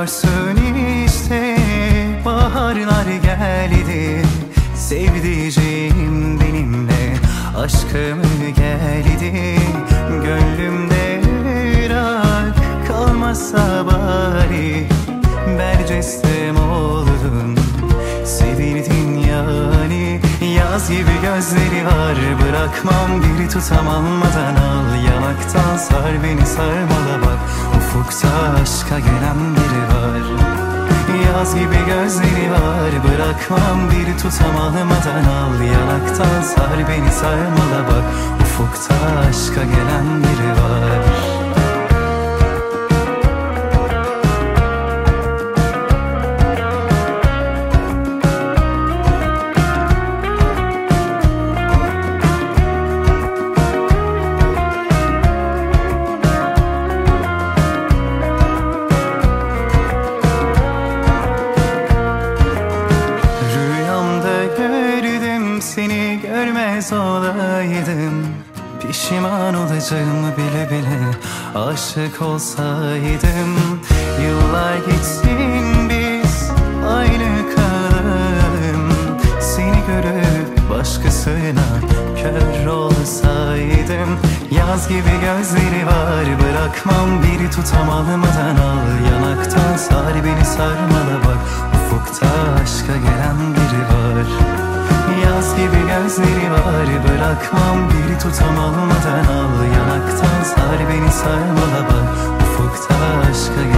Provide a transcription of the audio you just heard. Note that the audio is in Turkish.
Biliyorsun işte baharlar geldi, sevdiceğim benimle aşkımı geldi. Gönlümde ırak kalmazsa bari, bercestem oldun, sevildin yani. Yaz gibi gözleri var, bırakmam bir tutam almadan al. Yanaktan sar beni, sarmala bak, ufukta aşka gelen biri var. Yaz gibi gözleri var, bırakmam bir tutam almadan al. Yanaktan sar beni, sarmala bak, ufukta aşka gelen biri var. Seni görmez olaydım, pişman olacağımı bile bile aşık olsaydım. Yıllar geçsin biz aynı kalalım, seni görüp başkasına kör olsaydım. Yaz gibi gözleri var, bırakmam bir tutam almadan al. Yanaktan sar beni, sarmala bak, ufukta aşka gelen biri var. Yaz gibi gözleri var, bırakmam bir tutam almadan al. Yanaktan sar beni, sarmala bak, ufukta aşka